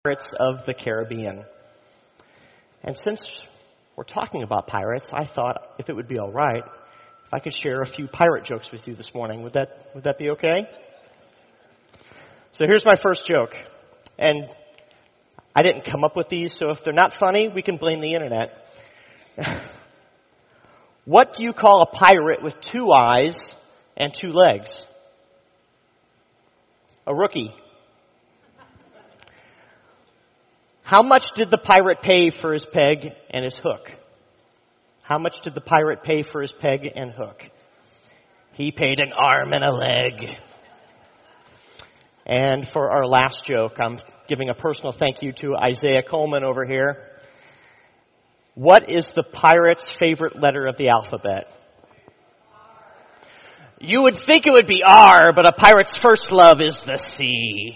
Pirates of the Caribbean. And since we're talking about pirates, I thought if it would be all right if I could share a few pirate jokes with you this morning. Would that be okay? So here's my first joke. And I didn't come up with these, so if they're not funny, we can blame the internet. What do you call a pirate with 2 eyes and 2 legs? A rookie. How much did the pirate pay for his peg and his hook? How much did the pirate pay for his peg and hook? He paid an arm and a leg. And for our last joke, I'm giving a personal thank you to Isaiah Coleman over here. What is the pirate's favorite letter of the alphabet? You would think it would be R, but a pirate's first love is the C.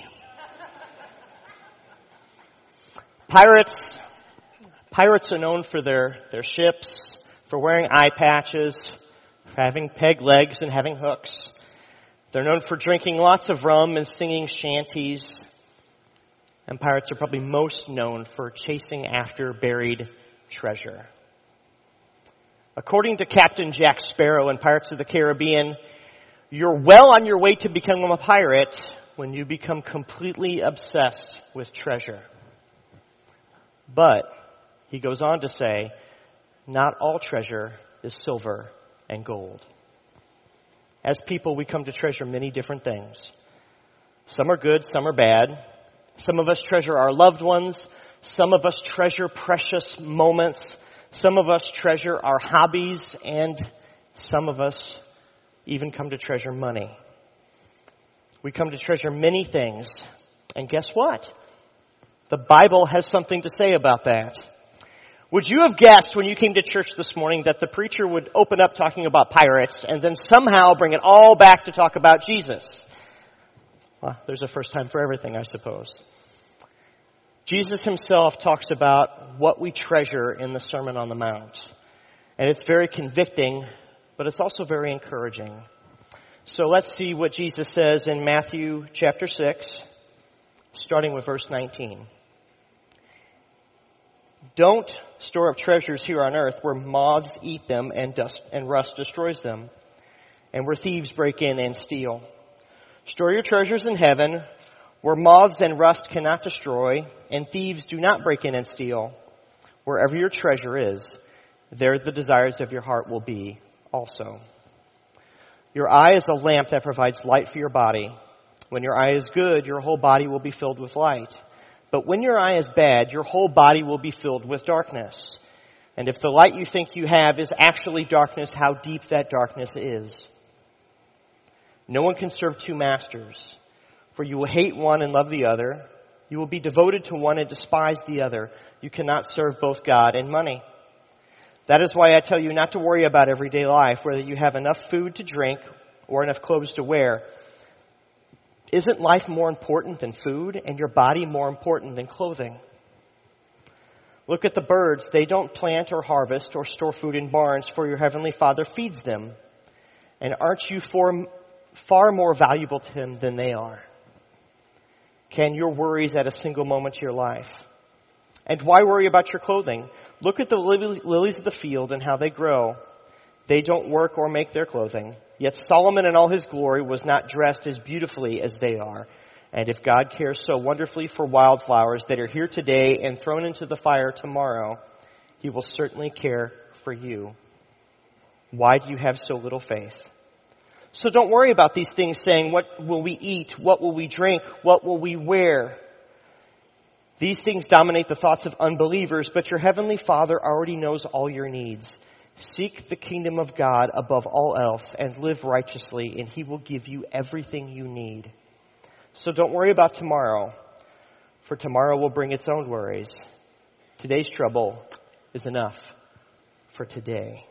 Pirates are known for their ships, for wearing eye patches, for having peg legs and having hooks. They're known for drinking lots of rum and singing shanties. And pirates are probably most known for chasing after buried treasure. According to Captain Jack Sparrow in Pirates of the Caribbean, you're well on your way to becoming a pirate when you become completely obsessed with treasure. But, he goes on to say, not all treasure is silver and gold. As people, we come to treasure many different things. Some are good, some are bad. Some of us treasure our loved ones. Some of us treasure precious moments. Some of us treasure our hobbies. And some of us even come to treasure money. We come to treasure many things. And guess what? The Bible has something to say about that. Would you have guessed when you came to church this morning that the preacher would open up talking about pirates and then somehow bring it all back to talk about Jesus? Well, there's a first time for everything, I suppose. Jesus himself talks about what we treasure in the Sermon on the Mount. And it's very convicting, but it's also very encouraging. So let's see what Jesus says in Matthew chapter 6, starting with verse 19. Don't store up treasures here on earth where moths eat them and dust and rust destroys them, and where thieves break in and steal. Store your treasures in heaven where moths and rust cannot destroy, and thieves do not break in and steal. Wherever your treasure is, there the desires of your heart will be also. Your eye is a lamp that provides light for your body. When your eye is good, your whole body will be filled with light. But when your eye is bad, your whole body will be filled with darkness. And if the light you think you have is actually darkness, how deep that darkness is. No one can serve 2 masters, for you will hate one and love the other. You will be devoted to one and despise the other. You cannot serve both God and money. That is why I tell you not to worry about everyday life, whether you have enough food to drink or enough clothes to wear. Isn't life more important than food, and your body more important than clothing? Look at the birds. They don't plant or harvest or store food in barns, for your heavenly Father feeds them. And aren't you far more valuable to him than they are? Can your worries add a single moment to your life? And why worry about your clothing? Look at the lilies of the field and how they grow. They don't work or make their clothing. Yet Solomon in all his glory was not dressed as beautifully as they are. And if God cares so wonderfully for wildflowers that are here today and thrown into the fire tomorrow, he will certainly care for you. Why do you have so little faith? So don't worry about these things saying, what will we eat? What will we drink? What will we wear? These things dominate the thoughts of unbelievers, but your heavenly Father already knows all your needs. Seek the kingdom of God above all else and live righteously, and he will give you everything you need. So don't worry about tomorrow, for tomorrow will bring its own worries. Today's trouble is enough for today.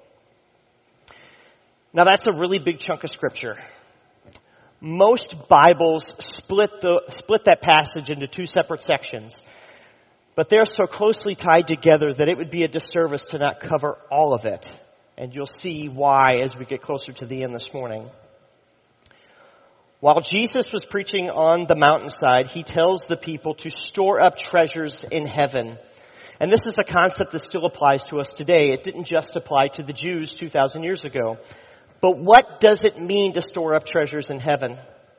Now that's a really big chunk of scripture. Most Bibles split that passage into 2 separate sections. But they're so closely tied together that it would be a disservice to not cover all of it. And you'll see why as we get closer to the end this morning. While Jesus was preaching on the mountainside, he tells the people to store up treasures in heaven. And this is a concept that still applies to us today. It didn't just apply to the Jews 2,000 years ago. But what does it mean to store up treasures in heaven?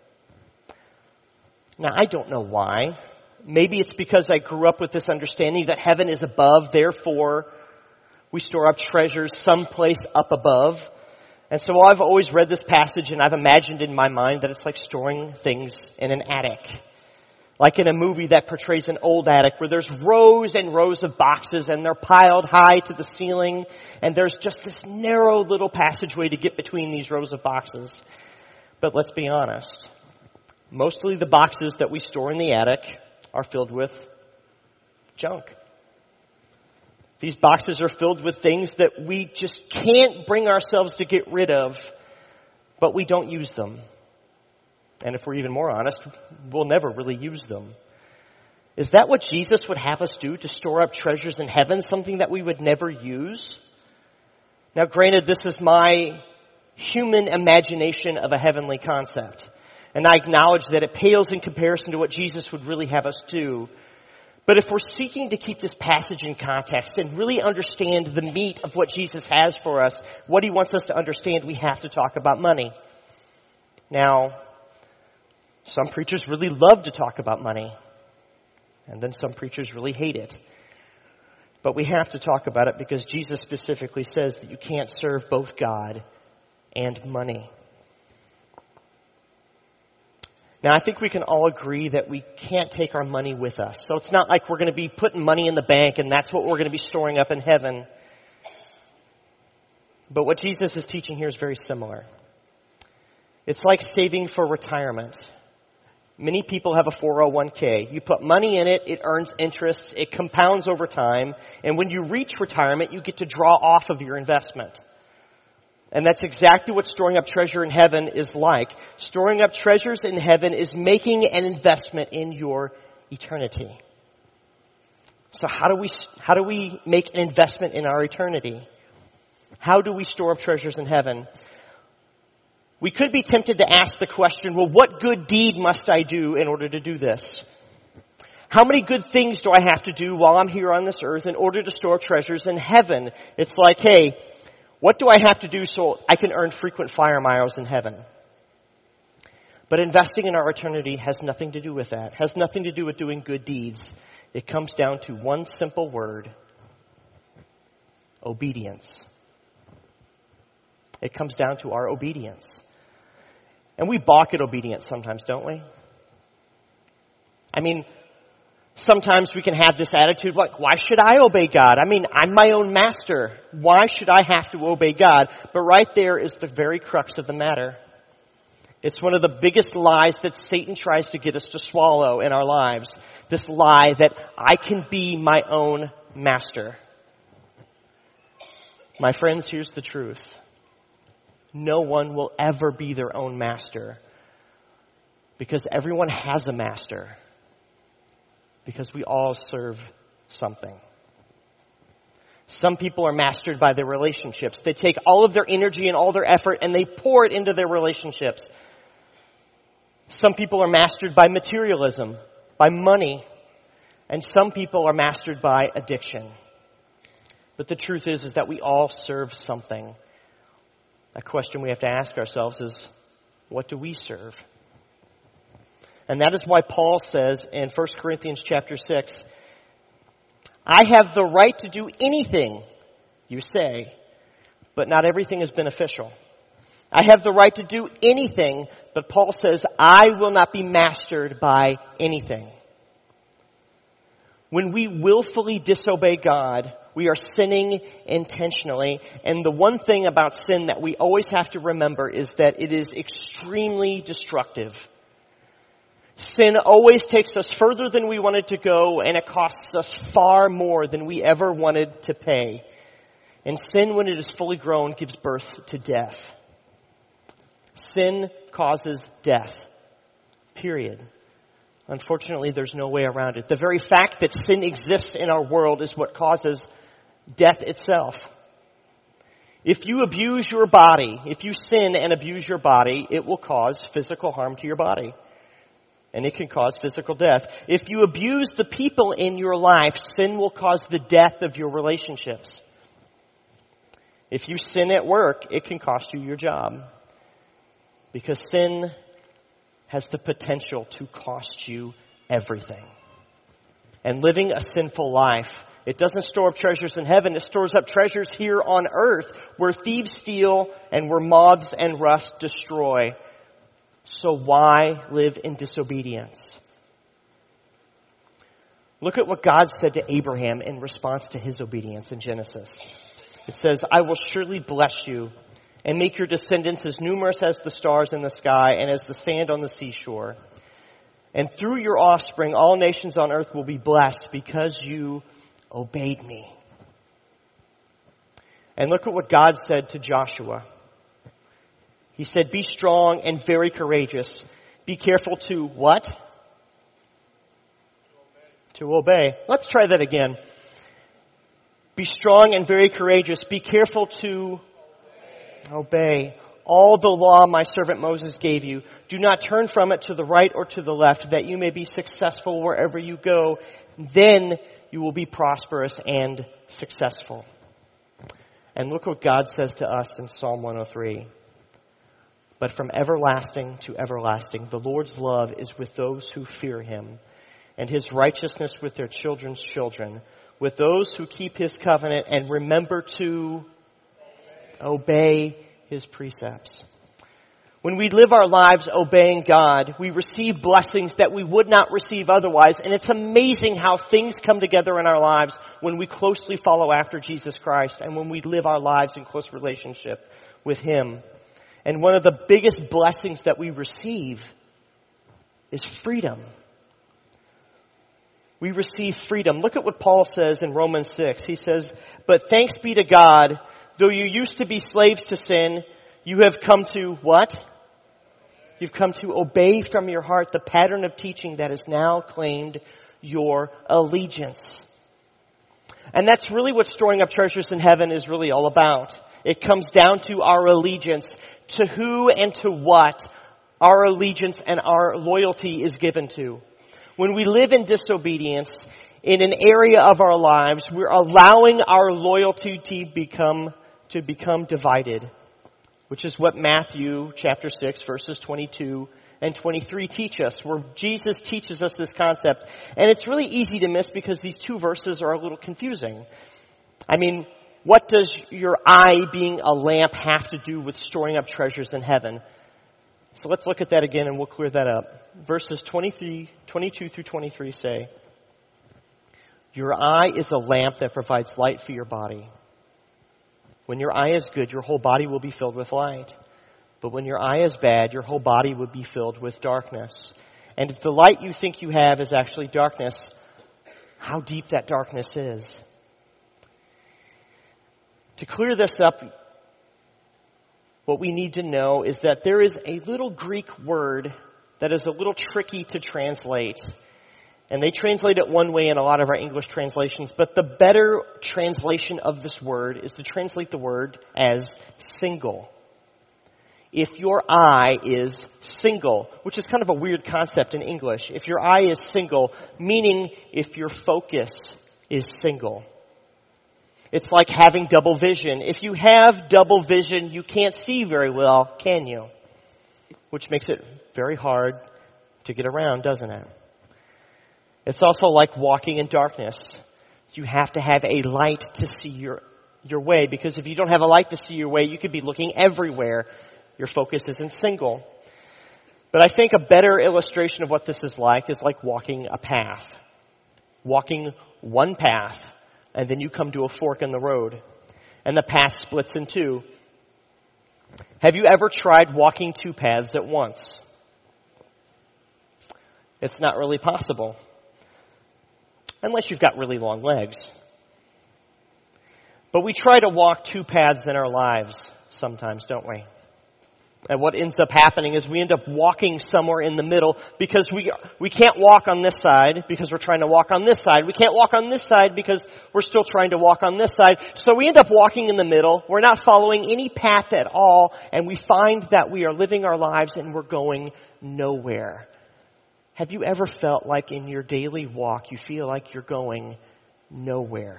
Now, I don't know why. Maybe it's because I grew up with this understanding that heaven is above, therefore we store up treasures someplace up above. And so I've always read this passage and I've imagined in my mind that it's like storing things in an attic. Like in a movie that portrays an old attic where there's rows and rows of boxes and they're piled high to the ceiling and there's just this narrow little passageway to get between these rows of boxes. But let's be honest. Mostly the boxes that we store in the attic are filled with junk. These boxes are filled with things that we just can't bring ourselves to get rid of, but we don't use them. And if we're even more honest, we'll never really use them. Is that what Jesus would have us do, to store up treasures in heaven, something that we would never use? Now, granted, this is my human imagination of a heavenly concept. And I acknowledge that it pales in comparison to what Jesus would really have us do. But if we're seeking to keep this passage in context and really understand the meat of what Jesus has for us, what he wants us to understand, we have to talk about money. Now, some preachers really love to talk about money. And then some preachers really hate it. But we have to talk about it because Jesus specifically says that you can't serve both God and money. Now, I think we can all agree that we can't take our money with us. So it's not like we're going to be putting money in the bank and that's what we're going to be storing up in heaven. But what Jesus is teaching here is very similar. It's like saving for retirement. Many people have a 401k. You put money in it, it earns interest, it compounds over time, and when you reach retirement, you get to draw off of your investment. And that's exactly what storing up treasure in heaven is like. Storing up treasures in heaven is making an investment in your eternity. So how do we make an investment in our eternity? How do we store up treasures in heaven? We could be tempted to ask the question, well, what good deed must I do in order to do this? How many good things do I have to do while I'm here on this earth in order to store up treasures in heaven? It's like, hey, what do I have to do so I can earn frequent flyer miles in heaven? But investing in our eternity has nothing to do with that. It has nothing to do with doing good deeds. It comes down to one simple word: obedience. It comes down to our obedience. And we balk at obedience sometimes, don't we? I mean, sometimes we can have this attitude like, why should I obey God? I mean, I'm my own master. Why should I have to obey God? But right there is the very crux of the matter. It's one of the biggest lies that Satan tries to get us to swallow in our lives. This lie that I can be my own master. My friends, here's the truth. No one will ever be their own master because everyone has a master. Because we all serve something. Some people are mastered by their relationships. They take all of their energy and all their effort and they pour it into their relationships. Some people are mastered by materialism, by money. And some people are mastered by addiction. But the truth is that we all serve something. A question we have to ask ourselves is, what do we serve? And that is why Paul says in 1 Corinthians chapter 6, I have the right to do anything, you say, but not everything is beneficial. I have the right to do anything, but Paul says, I will not be mastered by anything. When we willfully disobey God, we are sinning intentionally. And the one thing about sin that we always have to remember is that it is extremely destructive. Sin always takes us further than we wanted to go, and it costs us far more than we ever wanted to pay. And sin, when it is fully grown, gives birth to death. Sin causes death. Period. Unfortunately, there's no way around it. The very fact that sin exists in our world is what causes death itself. If you abuse your body, if you sin and abuse your body, it will cause physical harm to your body. And it can cause physical death. If you abuse the people in your life, sin will cause the death of your relationships. If you sin at work, it can cost you your job. Because sin has the potential to cost you everything. And living a sinful life, it doesn't store up treasures in heaven. It stores up treasures here on earth where thieves steal and where moths and rust destroy. So why live in disobedience? Look at what God said to Abraham in response to his obedience in Genesis. It says, I will surely bless you and make your descendants as numerous as the stars in the sky and as the sand on the seashore. And through your offspring, all nations on earth will be blessed because you obeyed me. And look at what God said to Joshua. He said, be strong and very courageous. Be careful to what? To obey. Let's try that again. Be strong and very courageous. Be careful to obey all the law my servant Moses gave you. Do not turn from it to the right or to the left, that you may be successful wherever you go. Then you will be prosperous and successful. And look what God says to us in Psalm 103. But from everlasting to everlasting, the Lord's love is with those who fear him, and his righteousness with their children's children, with those who keep his covenant and remember to obey his precepts. When we live our lives obeying God, we receive blessings that we would not receive otherwise. And it's amazing how things come together in our lives when we closely follow after Jesus Christ and when we live our lives in close relationship with him. And one of the biggest blessings that we receive is freedom. We receive freedom. Look at what Paul says in Romans 6. He says, but thanks be to God, though you used to be slaves to sin, you have come to what? You've come to obey from your heart the pattern of teaching that has now claimed your allegiance. And that's really what storing up treasures in heaven is really all about. It comes down to our allegiance, to who and to what our allegiance and our loyalty is given to. When we live in disobedience in an area of our lives, we're allowing our loyalty to become divided, which is what Matthew chapter 6 verses 22 and 23 teach us, where Jesus teaches us this concept. And it's really easy to miss because these two verses are a little confusing. I mean, what does your eye being a lamp have to do with storing up treasures in heaven? So let's look at that again and we'll clear that up. Verses 22 through 23 say, your eye is a lamp that provides light for your body. When your eye is good, your whole body will be filled with light. But when your eye is bad, your whole body will be filled with darkness. And if the light you think you have is actually darkness, how deep that darkness is. To clear this up, what we need to know is that there is a little Greek word that is a little tricky to translate. And they translate it one way in a lot of our English translations, but the better translation of this word is to translate the word as single. If your eye is single, which is kind of a weird concept in English. If your eye is single, meaning if your focus is single. It's like having double vision. If you have double vision, you can't see very well, can you? Which makes it very hard to get around, doesn't it? It's also like walking in darkness. You have to have a light to see your way, because if you don't have a light to see your way, you could be looking everywhere. Your focus isn't single. But I think a better illustration of what this is like walking a path. Walking one path, and then you come to a fork in the road, and the path splits in two. Have you ever tried walking two paths at once? It's not really possible. Unless you've got really long legs. But we try to walk two paths in our lives sometimes, don't we? And what ends up happening is we end up walking somewhere in the middle because we can't walk on this side because we're trying to walk on this side. We can't walk on this side because we're still trying to walk on this side. So we end up walking in the middle. We're not following any path at all. And we find that we are living our lives and we're going nowhere. Have you ever felt like in your daily walk you feel like you're going nowhere?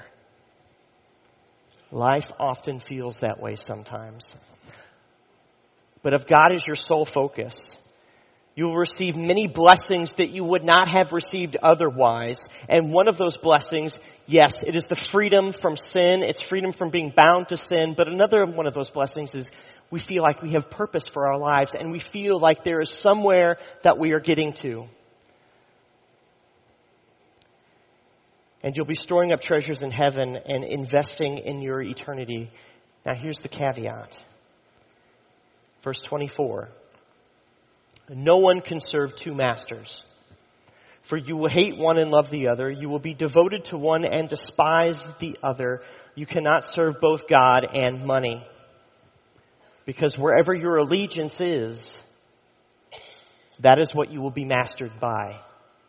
Life often feels that way sometimes. But if God is your sole focus, you will receive many blessings that you would not have received otherwise. And one of those blessings, yes, it is the freedom from sin. It's freedom from being bound to sin. But another one of those blessings is we feel like we have purpose for our lives and we feel like there is somewhere that we are getting to. And you'll be storing up treasures in heaven and investing in your eternity. Now here's the caveat. Verse 24, no one can serve two masters, for you will hate one and love the other. You will be devoted to one and despise the other. You cannot serve both God and money, because wherever your allegiance is, that is what you will be mastered by.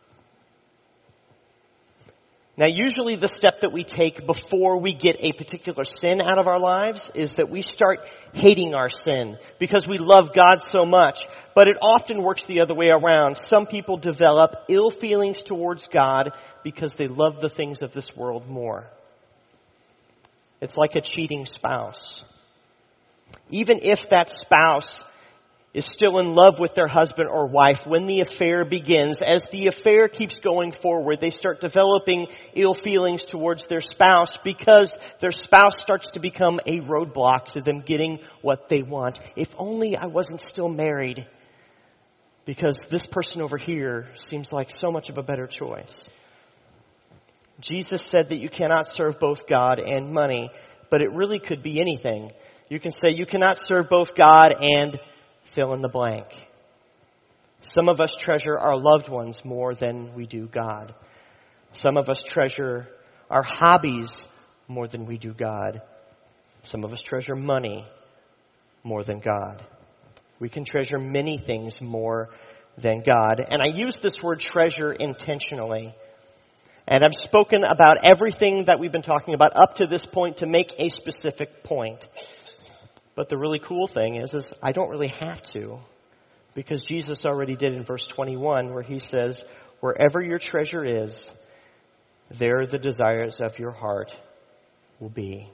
Now, usually the step that we take before we get a particular sin out of our lives is that we start hating our sin because we love God so much. But it often works the other way around. Some people develop ill feelings towards God because they love the things of this world more. It's like a cheating spouse. Even if that spouse is still in love with their husband or wife, when the affair begins, as the affair keeps going forward, they start developing ill feelings towards their spouse because their spouse starts to become a roadblock to them getting what they want. If only I wasn't still married, because this person over here seems like so much of a better choice. Jesus said that you cannot serve both God and money, but it really could be anything. You can say you cannot serve both God and fill in the blank. Some of us treasure our loved ones more than we do God. Some of us treasure our hobbies more than we do God. Some of us treasure money more than God. We can treasure many things more than God. And I use this word treasure intentionally. And I've spoken about everything that we've been talking about up to this point to make a specific point. But the really cool thing is I don't really have to, because Jesus already did in verse 21 where he says, wherever your treasure is, there the desires of your heart will be.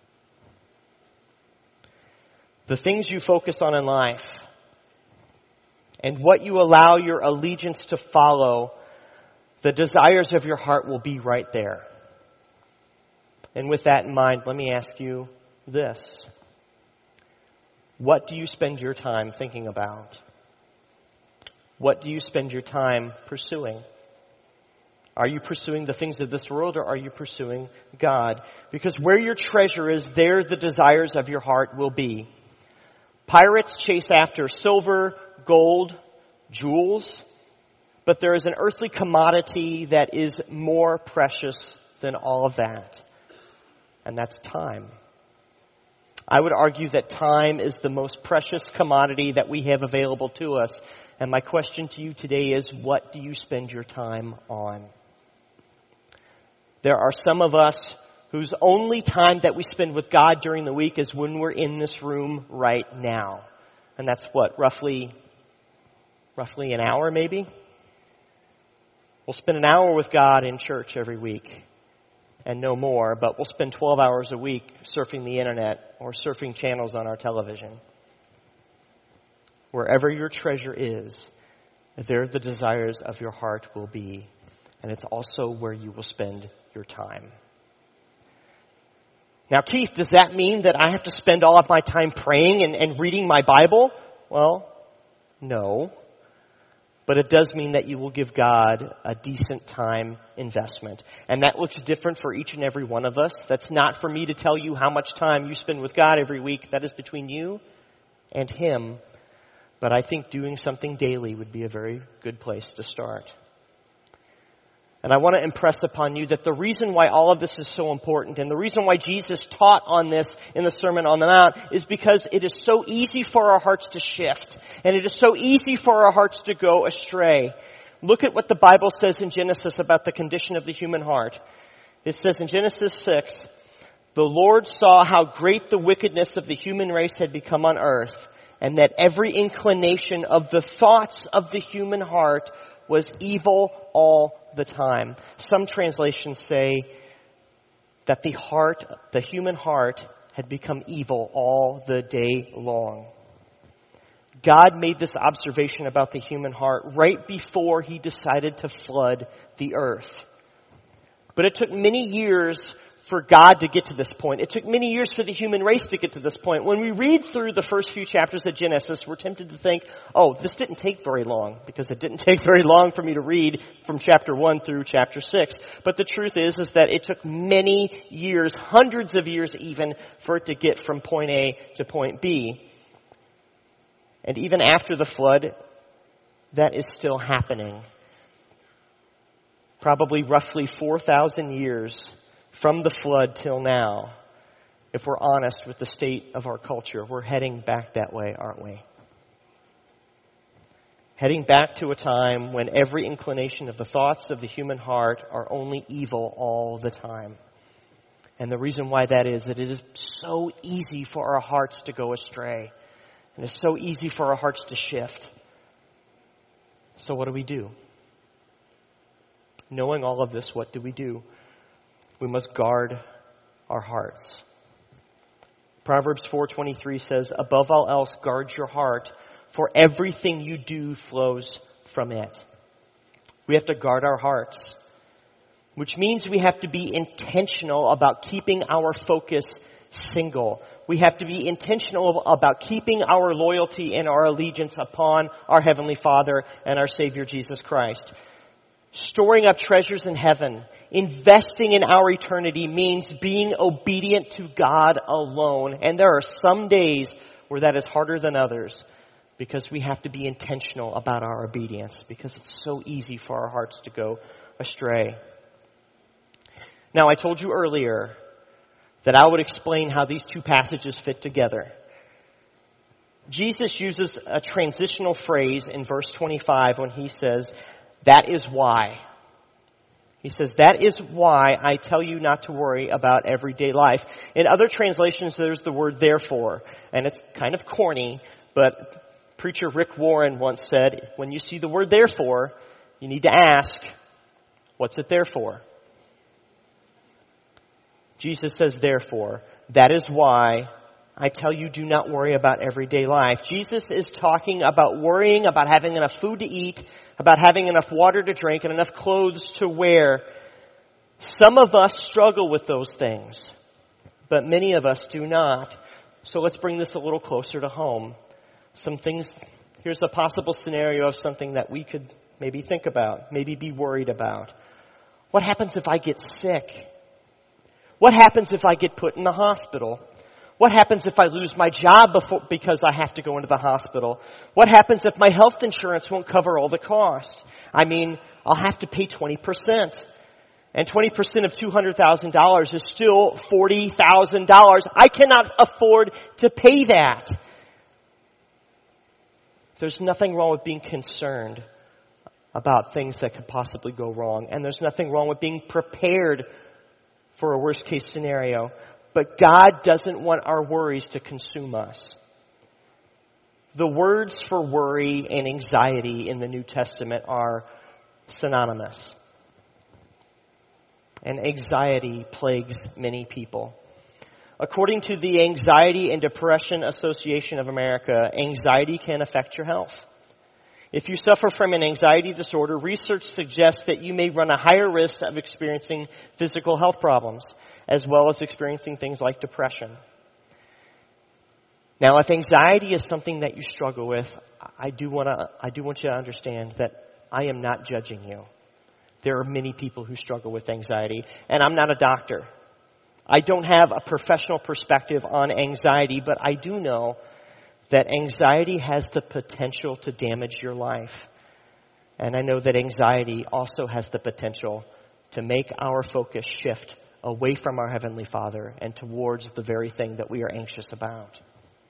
The things you focus on in life and what you allow your allegiance to follow, the desires of your heart will be right there. And with that in mind, let me ask you this. What do you spend your time thinking about? What do you spend your time pursuing? Are you pursuing the things of this world or are you pursuing God? Because where your treasure is, there the desires of your heart will be. Pirates chase after silver, gold, jewels, but there is an earthly commodity that is more precious than all of that, and that's time. I would argue that time is the most precious commodity that we have available to us. And my question to you today is, what do you spend your time on? There are some of us whose only time that we spend with God during the week is when we're in this room right now. And that's what, roughly an hour maybe? We'll spend an hour with God in church every week. And no more, but we'll spend 12 hours a week surfing the internet or surfing channels on our television. Wherever your treasure is, there the desires of your heart will be. And it's also where you will spend your time. Now, Keith, does that mean that I have to spend all of my time praying and reading my Bible? Well, no. But it does mean that you will give God a decent time investment. And that looks different for each and every one of us. That's not for me to tell you how much time you spend with God every week. That is between you and Him. But I think doing something daily would be a very good place to start. And I want to impress upon you that the reason why all of this is so important and the reason why Jesus taught on this in the Sermon on the Mount is because it is so easy for our hearts to shift. And it is so easy for our hearts to go astray. Look at what the Bible says in Genesis about the condition of the human heart. It says in Genesis 6, "The Lord saw how great the wickedness of the human race had become on earth, and that every inclination of the thoughts of the human heart was evil all the time." Some translations say that the human heart had become evil all the day long. God made this observation about the human heart right before he decided to flood the earth. But it took many years for God to get to this point. It took many years for the human race to get to this point. When we read through the first few chapters of Genesis, we're tempted to think, oh, this didn't take very long, because it didn't take very long for me to read from chapter 1 through chapter 6. But the truth is that it took many years, hundreds of years even, for it to get from point A to point B. And even after the flood, that is still happening. Probably roughly 4,000 years from the flood till now, if we're honest with the state of our culture. We're heading back that way, aren't we? Heading back to a time when every inclination of the thoughts of the human heart are only evil all the time. And the reason why that is that it is so easy for our hearts to go astray. And it's so easy for our hearts to shift. So what do? Knowing all of this, what do? We must guard our hearts. Proverbs 4:23 says, "Above all else, guard your heart, for everything you do flows from it." We have to guard our hearts, which means we have to be intentional about keeping our focus single. We have to be intentional about keeping our loyalty and our allegiance upon our Heavenly Father and our Savior Jesus Christ. Storing up treasures in heaven, investing in our eternity, means being obedient to God alone. And there are some days where that is harder than others, because we have to be intentional about our obedience, because it's so easy for our hearts to go astray. Now, I told you earlier that I would explain how these two passages fit together. Jesus uses a transitional phrase in verse 25 when he says, "That is why." He says, "That is why I tell you not to worry about everyday life." In other translations, there's the word "therefore," and it's kind of corny, but preacher Rick Warren once said, when you see the word "therefore," you need to ask, what's it there for? Jesus says, "Therefore, that is why I tell you, do not worry about everyday life." Jesus is talking about worrying about having enough food to eat, about having enough water to drink, and enough clothes to wear. Some of us struggle with those things, but many of us do not. So let's bring this a little closer to home. Here's a possible scenario of something that we could maybe think about, maybe be worried about. What happens if I get sick? What happens if I get put in the hospital? What happens if I lose my job because I have to go into the hospital? What happens if my health insurance won't cover all the costs? I mean, I'll have to pay 20%. And 20% of $200,000 is still $40,000. I cannot afford to pay that. There's nothing wrong with being concerned about things that could possibly go wrong. And there's nothing wrong with being prepared for a worst case scenario. But God doesn't want our worries to consume us. The words for worry and anxiety in the New Testament are synonymous. And anxiety plagues many people. According to the Anxiety and Depression Association of America, anxiety can affect your health. If you suffer from an anxiety disorder, research suggests that you may run a higher risk of experiencing physical health problems, as well as experiencing things like depression. Now, if anxiety is something that you struggle with, I do want you to understand that I am not judging you. There are many people who struggle with anxiety, and I'm not a doctor. I don't have a professional perspective on anxiety, but I do know that anxiety has the potential to damage your life. And I know that anxiety also has the potential to make our focus shift away from our Heavenly Father and towards the very thing that we are anxious about.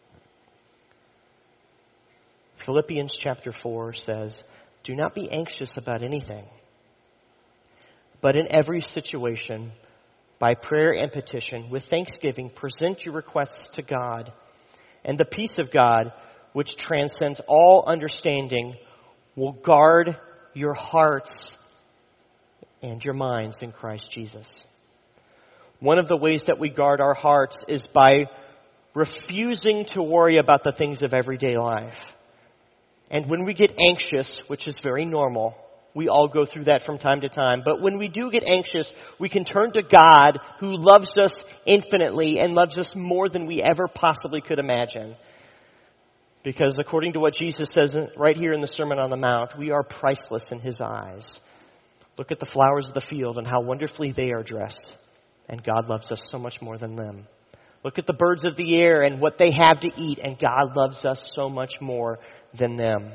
Philippians chapter 4 says, "Do not be anxious about anything, but in every situation, by prayer and petition, with thanksgiving, present your requests to God, and the peace of God, which transcends all understanding, will guard your hearts and your minds in Christ Jesus." One of the ways that we guard our hearts is by refusing to worry about the things of everyday life. And when we get anxious, which is very normal, we all go through that from time to time, but when we do get anxious, we can turn to God, who loves us infinitely and loves us more than we ever possibly could imagine. Because according to what Jesus says right here in the Sermon on the Mount, we are priceless in His eyes. Look at the flowers of the field and how wonderfully they are dressed. And God loves us so much more than them. Look at the birds of the air and what they have to eat, and God loves us so much more than them.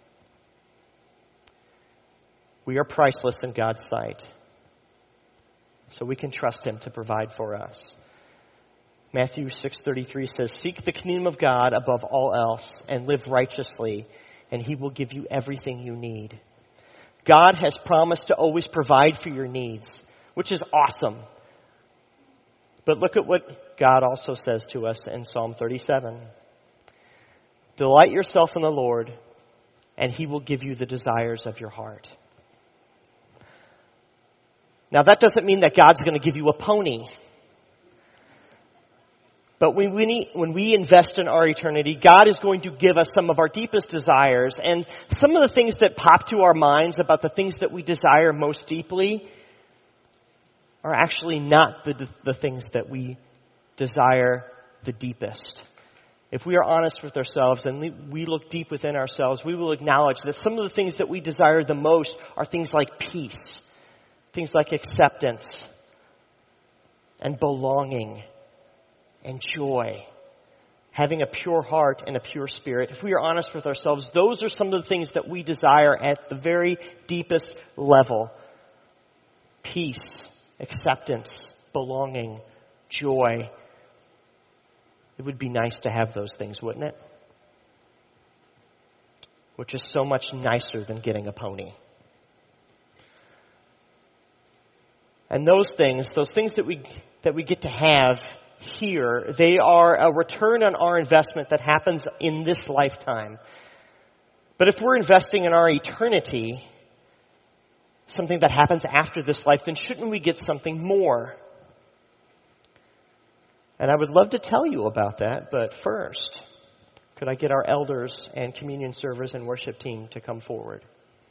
We are priceless in God's sight. So we can trust Him to provide for us. Matthew 6:33 says, "Seek the kingdom of God above all else and live righteously, and He will give you everything you need." God has promised to always provide for your needs, which is awesome. But look at what God also says to us in Psalm 37. "Delight yourself in the Lord, and He will give you the desires of your heart." Now, that doesn't mean that God's going to give you a pony. But when we invest in our eternity, God is going to give us some of our deepest desires. And some of the things that pop to our minds about the things that we desire most deeply are actually not the things that we desire the deepest. If we are honest with ourselves and we look deep within ourselves, we will acknowledge that some of the things that we desire the most are things like peace, things like acceptance and belonging and joy, having a pure heart and a pure spirit. If we are honest with ourselves, those are some of the things that we desire at the very deepest level. Peace, acceptance, belonging, joy. It would be nice to have those things, wouldn't it? Which is so much nicer than getting a pony. And those things that we get to have here, they are a return on our investment that happens in this lifetime. But if we're investing in our eternity, something that happens after this life, then shouldn't we get something more? And I would love to tell you about that, but first, could I get our elders and communion servers and worship team to come forward?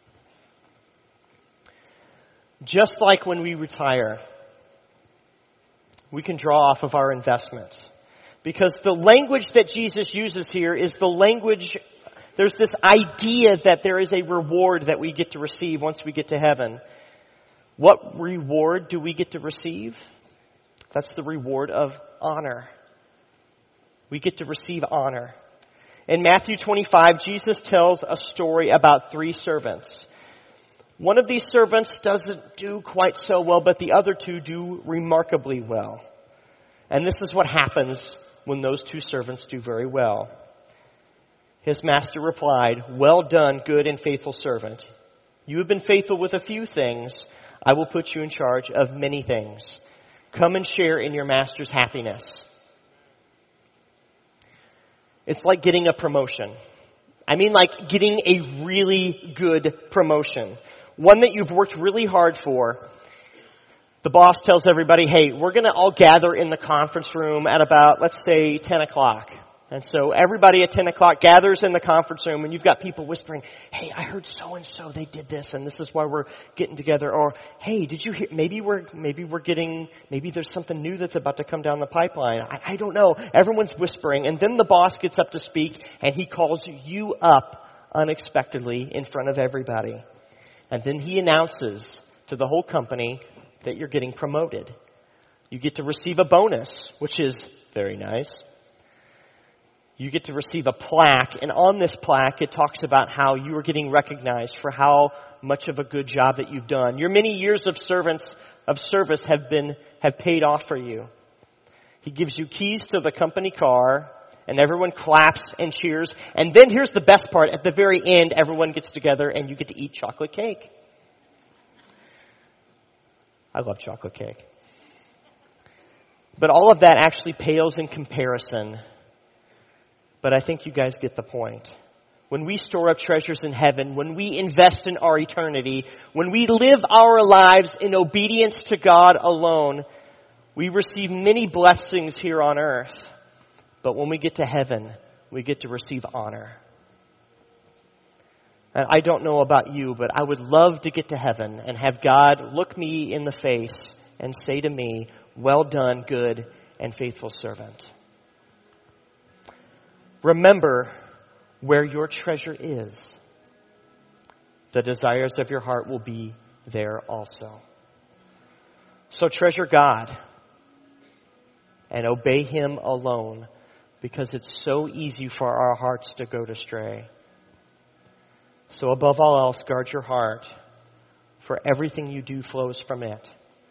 Just like when we retire, we can draw off of our investments. Because the language that Jesus uses here is the language, there's this idea that there is a reward that we get to receive once we get to heaven. What reward do we get to receive? That's the reward of honor. We get to receive honor. In Matthew 25, Jesus tells a story about 3 servants. One of these servants doesn't do quite so well, but the other 2 do remarkably well. And this is what happens when those 2 servants do very well. His master replied, "Well done, good and faithful servant. You have been faithful with a few things. I will put you in charge of many things. Come and share in your master's happiness." It's like getting a promotion. I mean, like getting a really good promotion. One that you've worked really hard for. The boss tells everybody, "Hey, we're going to all gather in the conference room at about, let's say, 10 o'clock. And so everybody at 10 o'clock gathers in the conference room, and you've got people whispering, "Hey, I heard so-and-so, they did this, and this is why we're getting together." Or, "Hey, did you hear, maybe there's something new that's about to come down the pipeline." I don't know. Everyone's whispering, and then the boss gets up to speak, and he calls you up unexpectedly in front of everybody. And then he announces to the whole company that you're getting promoted. You get to receive a bonus, which is very nice. You get to receive a plaque, and on this plaque it talks about how you are getting recognized for how much of a good job that you've done. Your many years of service have paid off for you. He gives you keys to the company car, and everyone claps and cheers. And then here's the best part. At the very end, everyone gets together and you get to eat chocolate cake. I love chocolate cake. But all of that actually pales in comparison. But I think you guys get the point. When we store up treasures in heaven, when we invest in our eternity, when we live our lives in obedience to God alone, we receive many blessings here on earth. But when we get to heaven, we get to receive honor. And I don't know about you, but I would love to get to heaven and have God look me in the face and say to me, "Well done, good and faithful servant." Remember where your treasure is. The desires of your heart will be there also. So treasure God and obey Him alone, because it's so easy for our hearts to go astray. So above all else, guard your heart, for everything you do flows from it.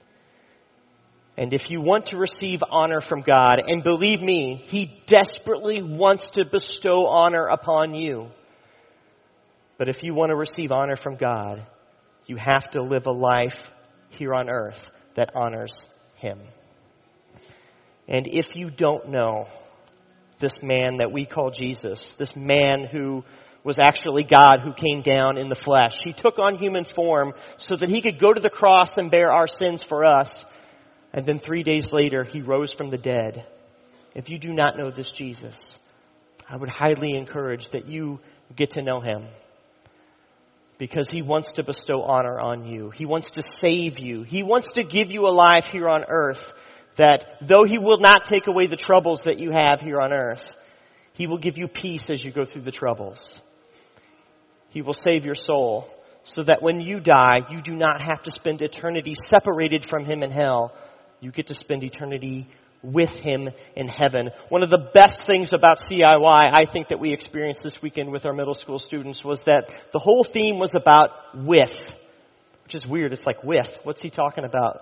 And if you want to receive honor from God, and believe me, He desperately wants to bestow honor upon you. But if you want to receive honor from God, you have to live a life here on earth that honors Him. And if you don't know this man that we call Jesus, this man who was actually God who came down in the flesh, He took on human form so that He could go to the cross and bear our sins for us. And then 3 days later, He rose from the dead. If you do not know this Jesus, I would highly encourage that you get to know Him. Because He wants to bestow honor on you. He wants to save you. He wants to give you a life here on earth that, though He will not take away the troubles that you have here on earth, He will give you peace as you go through the troubles. He will save your soul so that when you die, you do not have to spend eternity separated from Him in hell. You get to spend eternity with Him in heaven. One of the best things about CIY, I think, that we experienced this weekend with our middle school students was that the whole theme was about with, which is weird. It's like with. What's he talking about?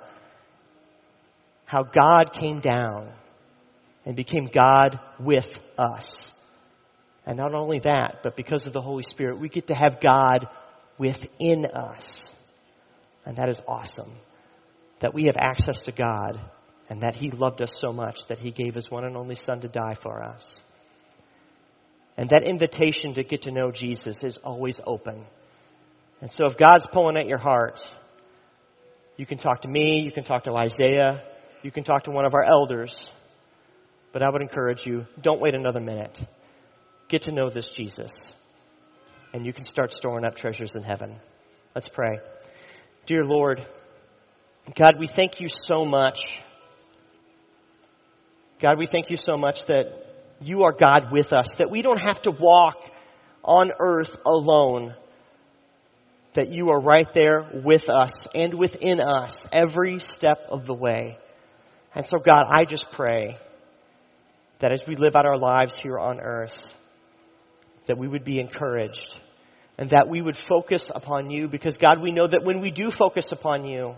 How God came down and became God with us. And not only that, but because of the Holy Spirit, we get to have God within us. And that is awesome. That we have access to God, and that He loved us so much that He gave His one and only Son to die for us. And that invitation to get to know Jesus is always open. And so if God's pulling at your heart, you can talk to me, you can talk to Isaiah, you can talk to one of our elders. But I would encourage you, don't wait another minute. Get to know this Jesus, and you can start storing up treasures in heaven. Let's pray. Dear Lord, God, we thank You so much. God, we thank You so much that You are God with us, that we don't have to walk on earth alone, that You are right there with us and within us every step of the way. And so, God, I just pray that as we live out our lives here on earth, that we would be encouraged and that we would focus upon You, because, God, we know that when we do focus upon You,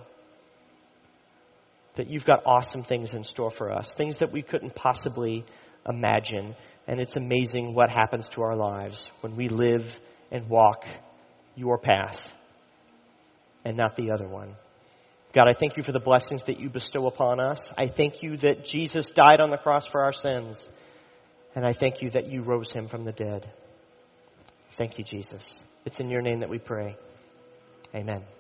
that You've got awesome things in store for us, things that we couldn't possibly imagine. And it's amazing what happens to our lives when we live and walk Your path and not the other one. God, I thank You for the blessings that You bestow upon us. I thank You that Jesus died on the cross for our sins. And I thank You that You rose Him from the dead. Thank You, Jesus. It's in Your name that we pray. Amen.